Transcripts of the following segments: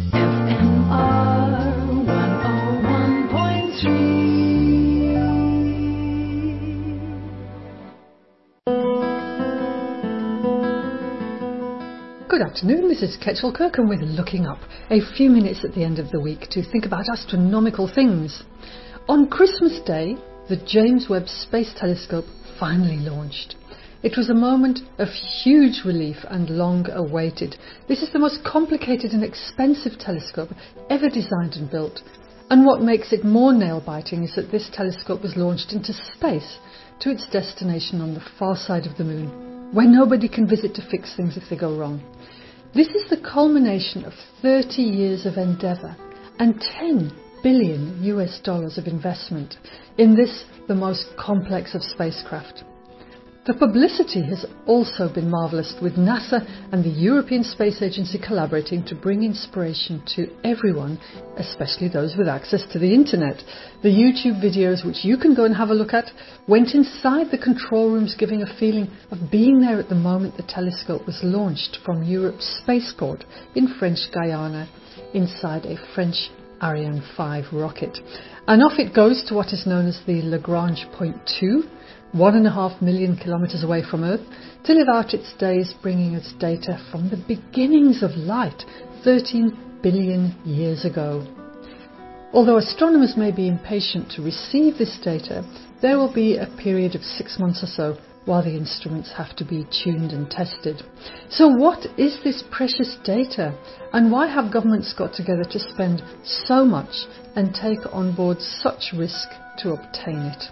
FMR 101.3. Good afternoon, this is Ketchel Kirkham with Looking Up, a few minutes at the end of the week to think about astronomical things. On Christmas Day, the James Webb Space Telescope finally launched. It was a moment of huge relief and long awaited. This is the most complicated and expensive telescope ever designed and built. And what makes it more nail-biting is that this telescope was launched into space to its destination on the far side of the moon, where nobody can visit to fix things if they go wrong. This is the culmination of 30 years of endeavour and $10 billion of investment in this, the most complex of spacecraft. The publicity has also been marvellous, with NASA and the European Space Agency collaborating to bring inspiration to everyone, especially those with access to the internet. The YouTube videos, which you can go and have a look at, went inside the control rooms, giving a feeling of being there at the moment the telescope was launched from Europe's spaceport in French Guiana inside a French Ariane 5 rocket. And off it goes to what is known as the Lagrange Point 2, 1.5 million kilometres away from Earth, to live out its days bringing us data from the beginnings of light 13 billion years ago. Although astronomers may be impatient to receive this data, there will be a period of 6 months or so while the instruments have to be tuned and tested. So what is this precious data, and why have governments got together to spend so much and take on board such risk to obtain it?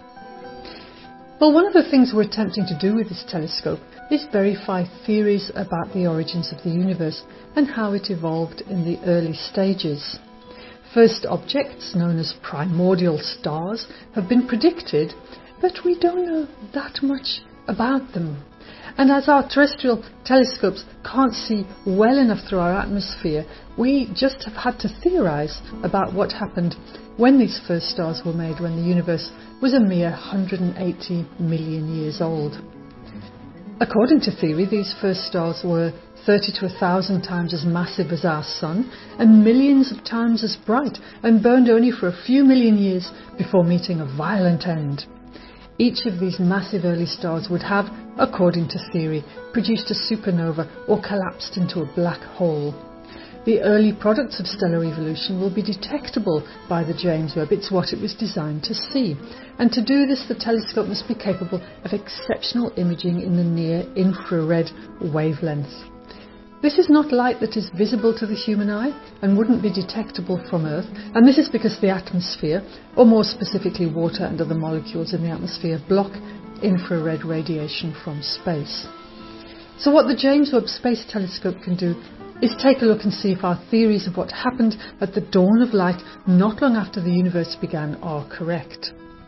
Well, one of the things we're attempting to do with this telescope is verify theories about the origins of the universe and how it evolved in the early stages. First objects, known as primordial stars, have been predicted, but we don't know that much about them. And as our terrestrial telescopes can't see well enough through our atmosphere, we just have had to theorise about what happened when these first stars were made, when the universe was a mere 180 million years old. According to theory, these first stars were 30 to 1,000 times as massive as our Sun and millions of times as bright, and burned only for a few million years before meeting a violent end. Each of these massive early stars would have, according to theory, produced a supernova or collapsed into a black hole. The early products of stellar evolution will be detectable by the James Webb. It's what it was designed to see. And to do this, the telescope must be capable of exceptional imaging in the near-infrared wavelength. This is not light that is visible to the human eye and wouldn't be detectable from Earth, and this is because the atmosphere, or more specifically water and other molecules in the atmosphere, block infrared radiation from space. So what the James Webb Space Telescope can do is take a look and see if our theories of what happened at the dawn of light not long after the universe began are correct.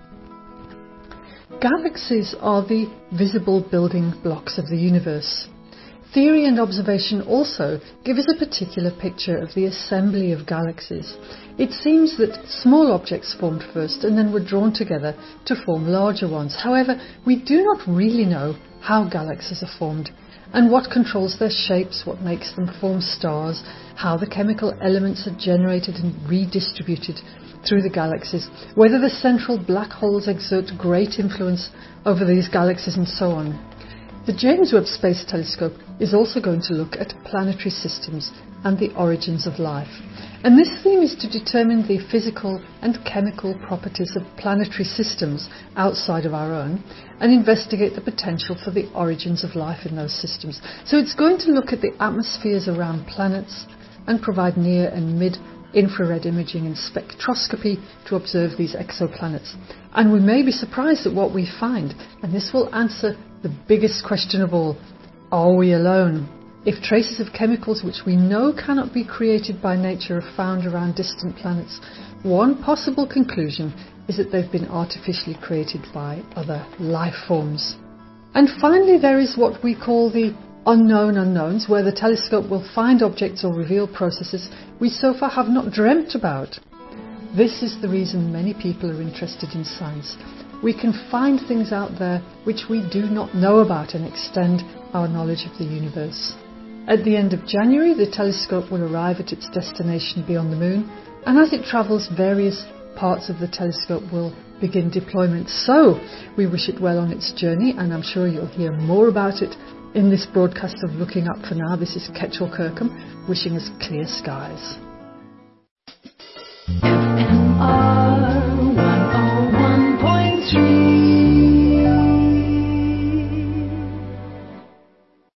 Galaxies are the visible building blocks of the universe. Theory and observation also give us a particular picture of the assembly of galaxies. It seems that small objects formed first and then were drawn together to form larger ones. However, we do not really know how galaxies are formed and what controls their shapes, what makes them form stars, how the chemical elements are generated and redistributed through the galaxies, whether the central black holes exert great influence over these galaxies, and so on. The James Webb Space Telescope is also going to look at planetary systems and the origins of life. And this theme is to determine the physical and chemical properties of planetary systems outside of our own and investigate the potential for the origins of life in those systems. So it's going to look at the atmospheres around planets and provide near and mid-infrared imaging and spectroscopy to observe these exoplanets. And we may be surprised at what we find, and this will answer the biggest question of all: are we alone? If traces of chemicals which we know cannot be created by nature are found around distant planets, one possible conclusion is that they've been artificially created by other life forms. And finally, there is what we call the unknown unknowns, where the telescope will find objects or reveal processes we so far have not dreamt about. This is the reason many people are interested in science. We can find things out there which we do not know about and extend our knowledge of the universe. At the end of January, the telescope will arrive at its destination beyond the Moon, and as it travels, various parts of the telescope will begin deployment. So we wish it well on its journey, and I'm sure you'll hear more about it in this broadcast of Looking Up. For now, this is Ketrel Kirkham wishing us clear skies.